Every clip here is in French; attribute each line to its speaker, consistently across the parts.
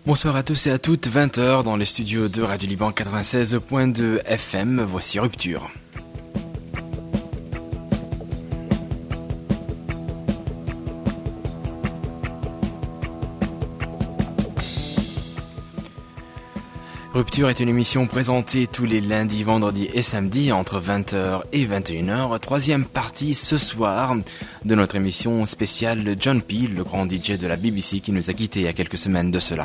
Speaker 1: Bonsoir à tous et à toutes, 20h dans les studios de Radio Liban 96.2 FM, voici Rupture. Rupture est une émission présentée tous les lundis, vendredis et samedis entre 20h et 21h. Troisième partie ce soir de notre émission spéciale John Peel, le grand DJ de la BBC qui nous a quittés il y a quelques semaines de cela.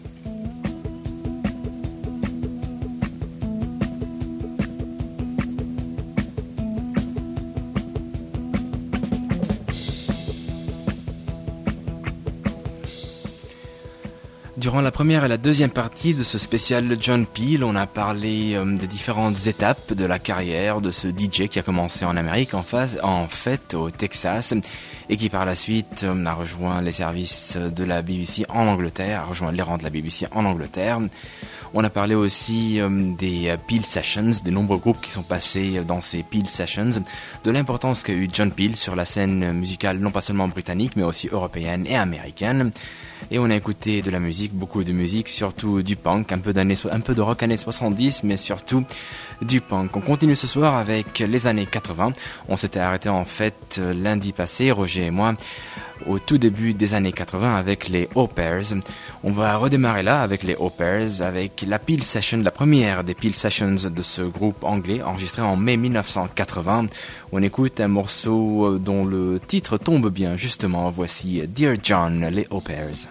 Speaker 1: Durant la première et la deuxième partie de ce spécial John Peel, on a parlé des différentes étapes de la carrière de ce DJ qui a commencé en Amérique, en fait au Texas, et qui par la suite a rejoint les services de la BBC en Angleterre, a rejoint les rangs de la BBC en Angleterre. On a parlé aussi des Peel Sessions, des nombreux groupes qui sont passés dans ces Peel Sessions, de l'importance qu'a eu John Peel sur la scène musicale non pas seulement britannique mais aussi européenne et américaine. Et on a écouté de la musique, beaucoup de musique, surtout du punk, un peu de rock années 70, mais surtout du punk. On continue ce soir avec les années 80. On s'était arrêté en fait lundi passé, Roger et moi, au tout début des années 80 avec les Hoppers. On va redémarrer là avec les Hoppers, avec la Peel Session, la première des Peel Sessions de ce groupe anglais, enregistré en mai 1980. On écoute un morceau dont le titre tombe bien, justement. Voici Dear John, les Hoppers.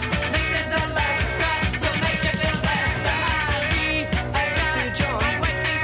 Speaker 2: Waiting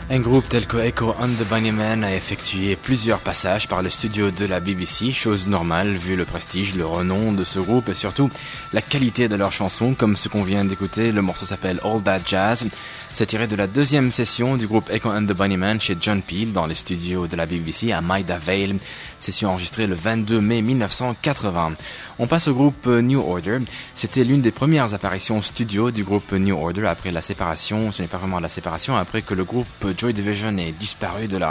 Speaker 1: Un groupe tel que Echo and the Bunnymen a effectué plusieurs passages par le studio de la BBC, chose normale vu le prestige, le renom de ce groupe et surtout la qualité de leurs chansons, comme ce qu'on vient d'écouter. Le morceau s'appelle All That Jazz. C'est tiré de la deuxième session du groupe Echo and the Bunnymen chez John Peel dans les studios de la BBC à Maida Vale, session enregistrée le 22 mai 1980. On passe au groupe New Order. C'était l'une des premières apparitions studio du groupe New Order après la séparation. Ce n'est pas vraiment la séparation, après que le groupe Joy Division ait disparu de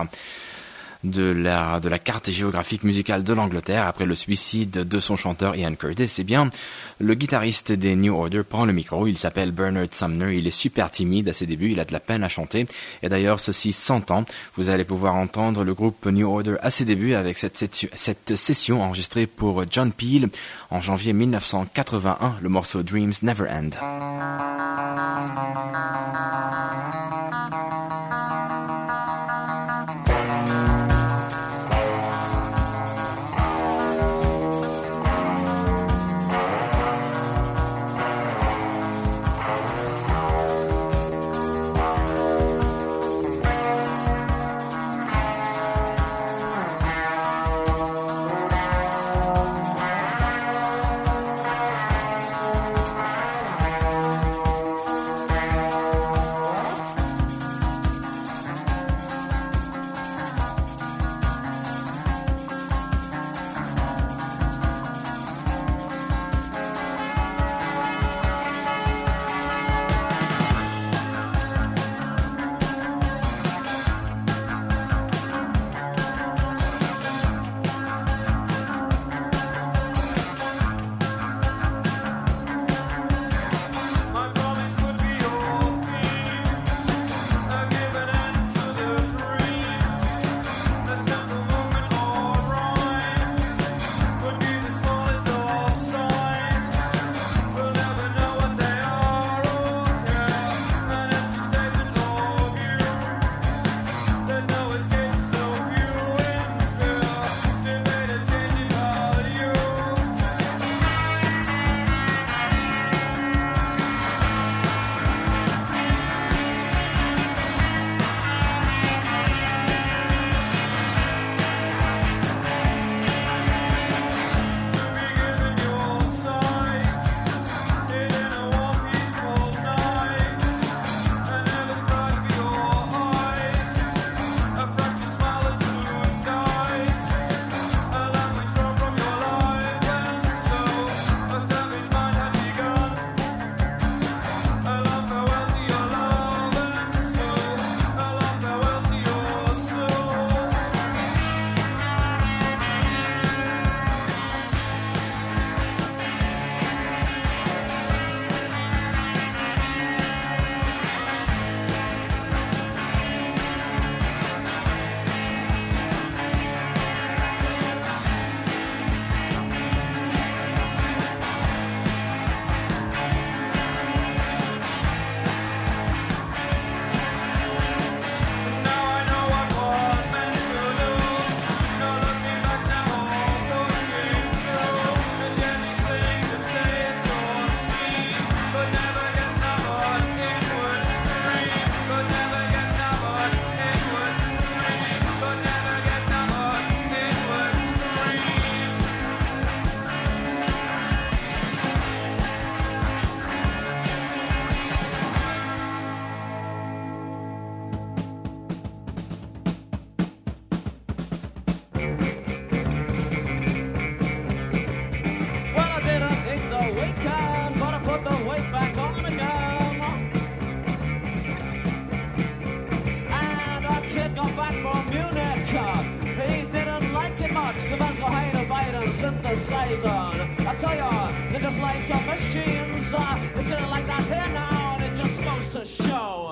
Speaker 1: la carte géographique musicale de l'Angleterre après le suicide de son chanteur Ian Curtis. Eh bien, le guitariste des New Order prend le micro. Il s'appelle Bernard Sumner. Il est super timide à ses débuts. Il a de la peine à chanter. Et d'ailleurs, ceci s'entend. Vous allez pouvoir entendre le groupe New Order à ses débuts avec cette session enregistrée pour John Peel en janvier 1981, le morceau Dreams Never End.
Speaker 2: Synthesizer. I tell ya, they're just like machines. It's in it like that here now, and it just goes to show.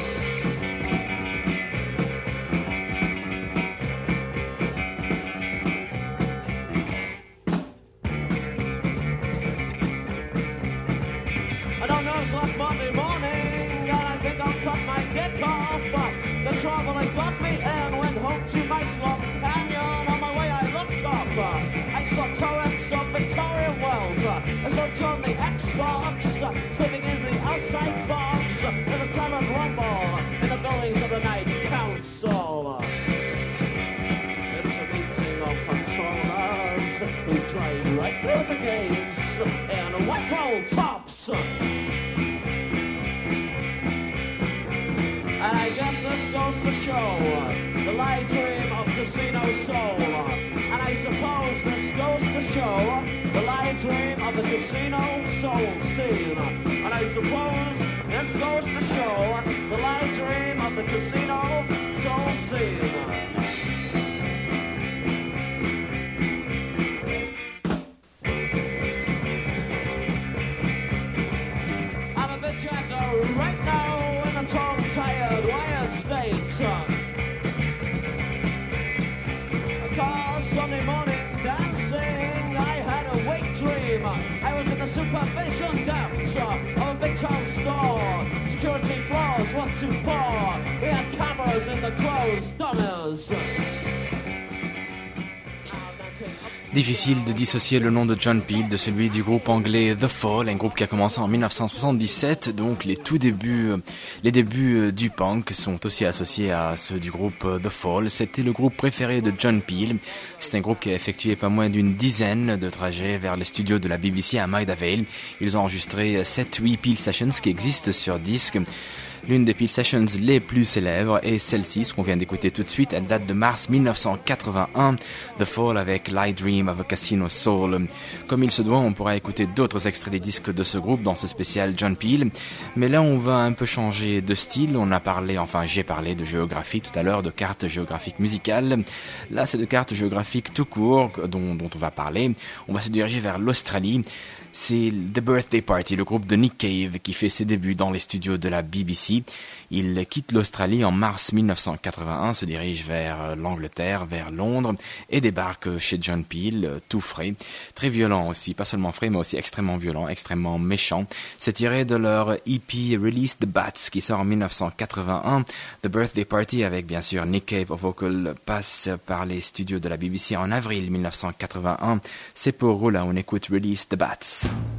Speaker 2: I don't know, it's like Monday morning, and I think I'll cut my dick off. The traveling got me and went home to my slum canyon. On my way I looked up, I saw torrents of Victorian wealth. I saw John the X-Fox slipping into the outside box. There was time of rumble in the buildings of the night. And I guess this goes to show the light dream of Casino Soul. And I suppose this goes to show the light dream of the Casino Soul scene. And I suppose this goes to show the light dream of the Casino Soul scene. Right now in a tongue-tired, wired state. Cause Sunday morning dancing, I had a wake dream. I was in the supervision depths of a big town store. Security floors 1, 2, 4. We had cameras in the closed dummies.
Speaker 1: Difficile de dissocier le nom de John Peel de celui du groupe anglais The Fall, un groupe qui a commencé en 1977, donc les débuts du punk sont aussi associés à ceux du groupe The Fall. C'était le groupe préféré de John Peel. C'est un groupe qui a effectué pas moins d'une dizaine de trajets vers les studios de la BBC à Maida Vale. Ils ont enregistré 7-8 Peel Sessions qui existent sur disque. L'une des Peel Sessions les plus célèbres est celle-ci, ce qu'on vient d'écouter tout de suite. Elle date de mars 1981, The Fall avec Light Dream of a Casino Soul. Comme il se doit, on pourra écouter d'autres extraits des disques de ce groupe dans ce spécial John Peel. Mais là, on va un peu changer de style. J'ai parlé de géographie tout à l'heure, de cartes géographiques musicales. Là, c'est de cartes géographiques tout court dont on va parler. On va se diriger vers l'Australie. C'est The Birthday Party, le groupe de Nick Cave, qui fait ses débuts dans les studios de la BBC. Il quitte l'Australie en mars 1981, se dirige vers l'Angleterre, vers Londres, et débarque chez John Peel, tout frais, très violent aussi, pas seulement frais, mais aussi extrêmement violent, extrêmement méchant. C'est tiré de leur EP Release the Bats, qui sort en 1981. The Birthday Party, avec bien sûr Nick Cave au vocal, passe par les studios de la BBC en avril 1981. C'est pour eux, là, on écoute Release the Bats.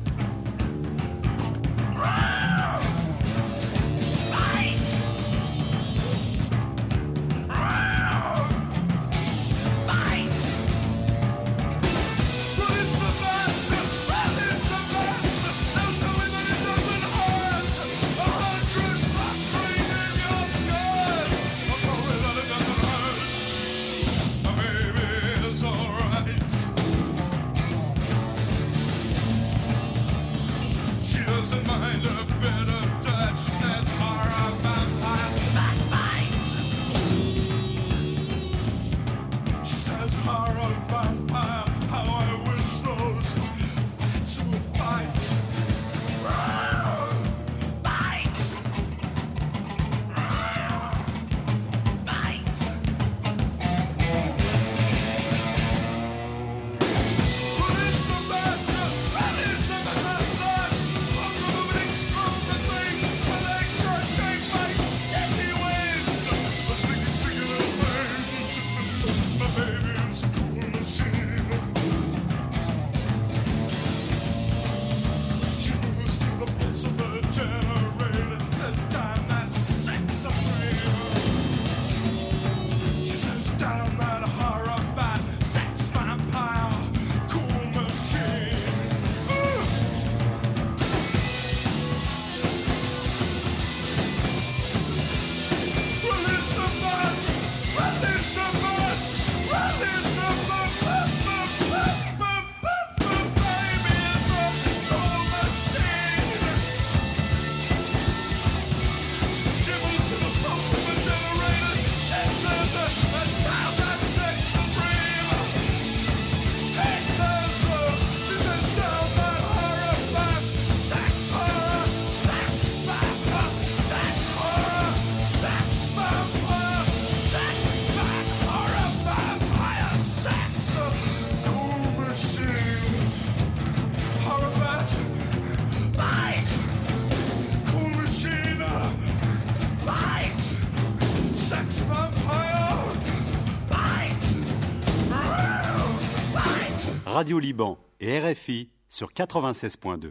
Speaker 3: Radio Liban et RFI sur 96.2.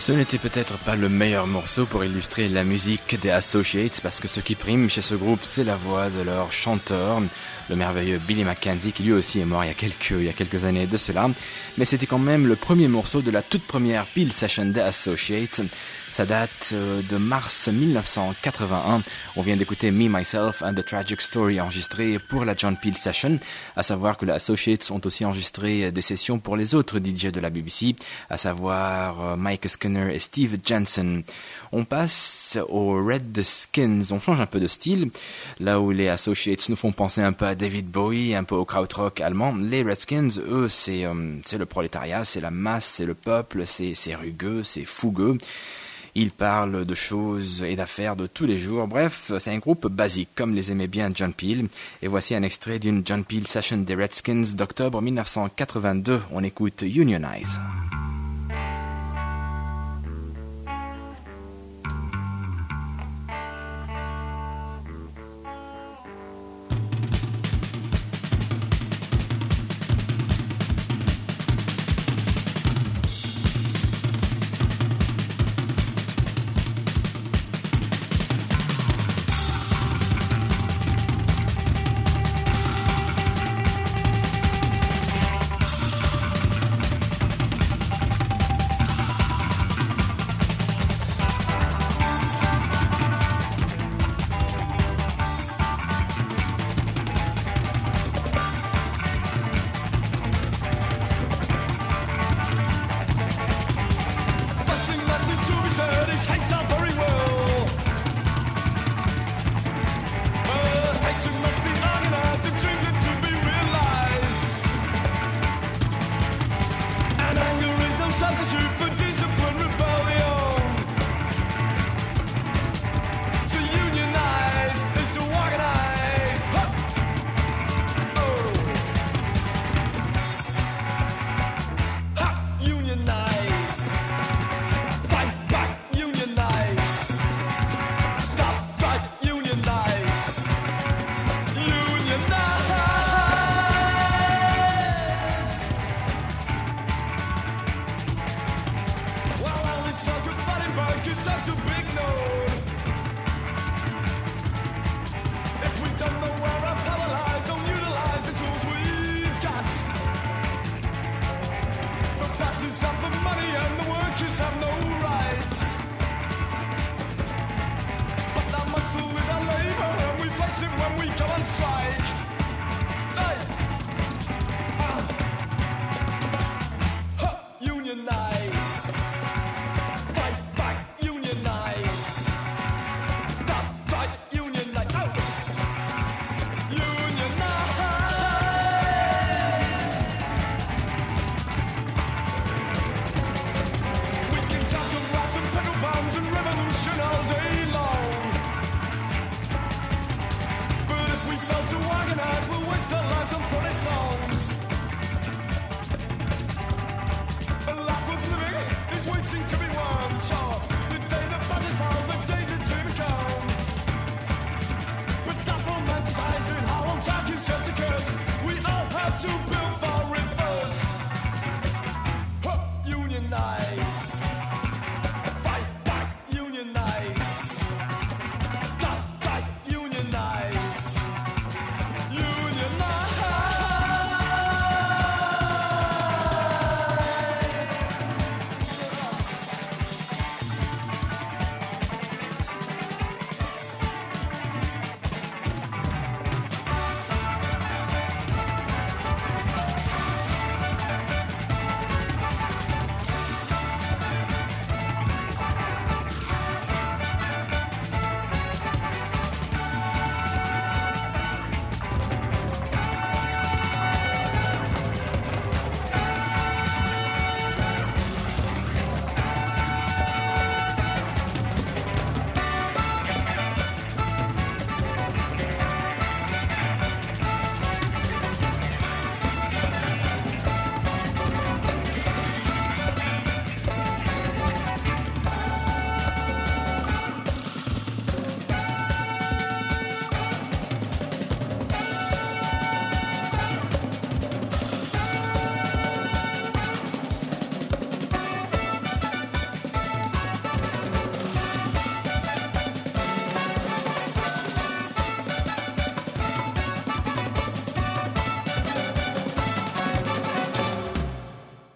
Speaker 1: Ce n'était peut-être pas le meilleur morceau pour illustrer la musique des Associates, parce que ce qui prime chez ce groupe, c'est la voix de leur chanteur, le merveilleux Billy Mackenzie, qui lui aussi est mort il y a quelques années de cela. Mais c'était quand même le premier morceau de la toute première Peel Session des Associates. Ça date de mars 1981. On vient d'écouter Me, Myself and the Tragic Story enregistré pour la John Peel Session. À savoir que les Associates ont aussi enregistré des sessions pour les autres DJ de la BBC, à savoir Mike Skinner et Steve Jensen. On passe aux Red Skins. On change un peu de style. Là où les Associates nous font penser un peu à David Bowie, un peu au krautrock allemand, les Redskins, eux, c'est le prolétariat, c'est la masse, c'est le peuple, c'est rugueux, c'est fougueux. Ils parlent de choses et d'affaires de tous les jours. Bref, c'est un groupe basique, comme les aimait bien John Peel. Et voici un extrait d'une John Peel Session des Redskins d'octobre 1982. On écoute Unionize.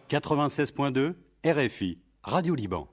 Speaker 3: 96.2 RFI, Radio Liban.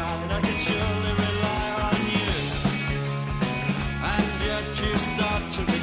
Speaker 4: To